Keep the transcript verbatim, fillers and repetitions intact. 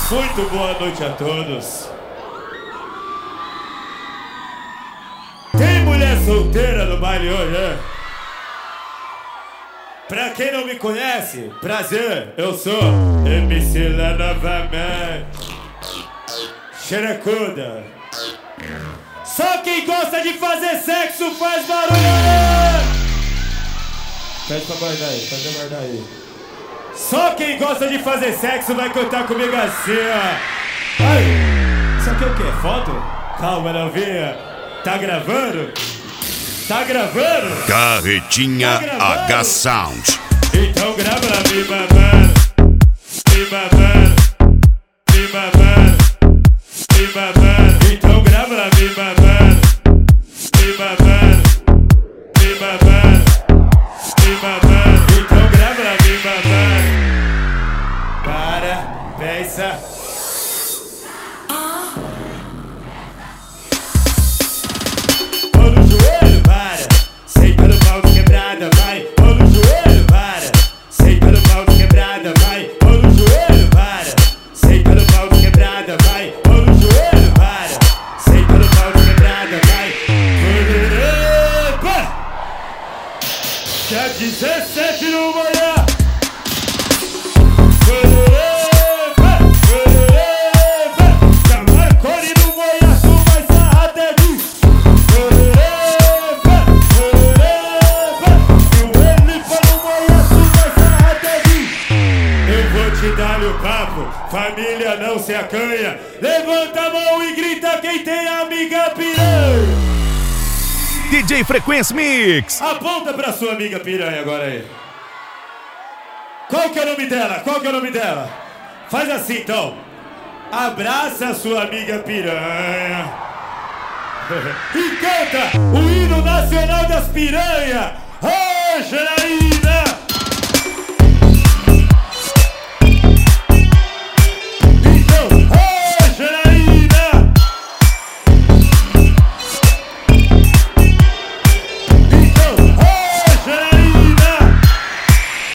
Muito boa noite a todos. Tem mulher solteira no baile hoje, é? Pra quem não me conhece, prazer, eu sou M C lá novamente. Xerecuda. Só quem gosta de fazer sexo faz barulho! Pede pra guardar aí, pede pra guardar aí. Só quem gosta de fazer sexo vai cantar comigo assim, ó. Ai, isso aqui é o quê? Foto? Calma, novinha. Tá gravando? Tá gravando? Carretinha tá H Sound. Então grava lá, me babando, me babando, me babando, me babando. Então grava lá, me babando, me babando, me babando, me babando. Então grava lá, me babando. Para, pensa. Mão no joelho, para. Senta no pau de quebrada, vai. Mão no joelho, para. Senta no pau de quebrada, vai. Mão no joelho, para. Senta no pau de quebrada, vai. Mão no joelho, para. Senta no pau de quebrada, vai. Epa! Dia dezessete no manhã. Família não se acanha. Levanta a mão e grita quem tem amiga piranha. D J Frequência Mix. Aponta pra sua amiga piranha agora aí. Qual que é o nome dela? Qual que é o nome dela? Faz assim então. Abraça a sua amiga piranha e canta o hino nacional das piranhas. Ô, Janaína!